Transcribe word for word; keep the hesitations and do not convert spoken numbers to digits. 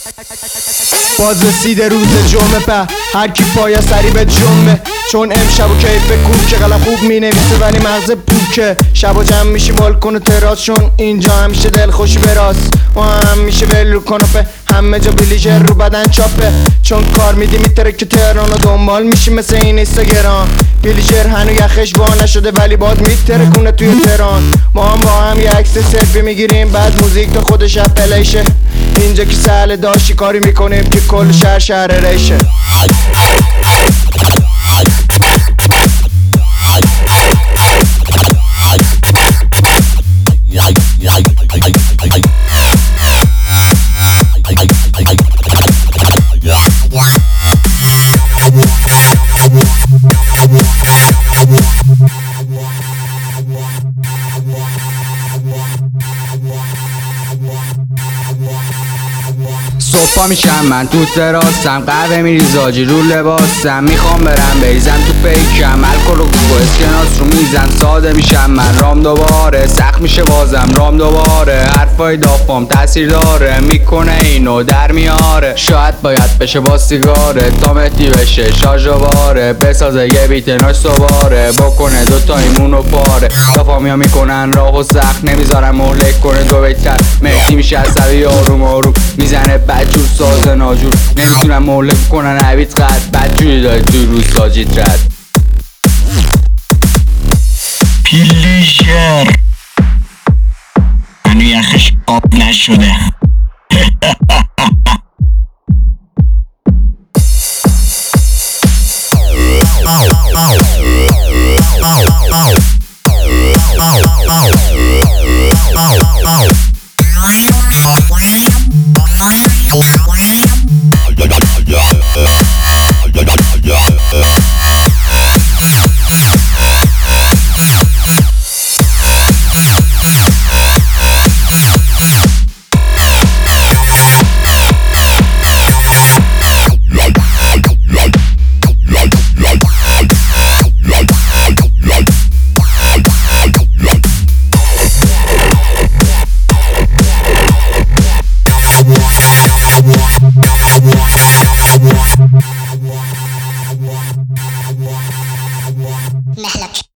باز رسیده روز جمعه په هر کی پای سری به جمعه، چون امشب و کیف کوب که قلم خوب می نویسه ولی مغز پوکه. شب و جمع میشی بالکن و تراس، چون اینجا همیشه دل خوشی براست. ما هم میشه ولو کنوپه، همه جا بلیجر رو بدن چاپه، چون کار میدی میتره که تهران و دنبال میشی مثل این اینستاگرام. بلیجر هنو یخش با نشده ولی باد میتره کنه توی تهران. ما هم با هم یه عکس سلفی میگیریم، بعد موزیک تو خودش پلیشه. اینجا که سهل داشتی کاری میکنیم که کل شهر شهر ریشه. صبحا میشم من تو تراسم، قهوه میریزاجی رو لباسم، میخوام برم بریزم تو پیکم، الکل و کوکو اسکناس رو میزن، ساده میشم من رام دوباره، سخت میشه بازم رام دوباره، حرفای دافام تاثیر داره، میکنه اینو در میاره، شاید باید بشه با سیگاره تا مهدی بشه شارژ دوباره، بسازه یه بیت ناش دوباره، بکنه دوتا ایمونو پاره، دافامیا میکنن راه و سخت، نمیذارن مهلک کنه دو بیتر، مهدی میشه عصبی آروم آروم، میزنه بدجور ساز ناجور، نمیتونن مهلک کنن عبید قد، بدجوری داری توی روز ساجید رد. پیلیشر هنو یخش آب نشده. مهلك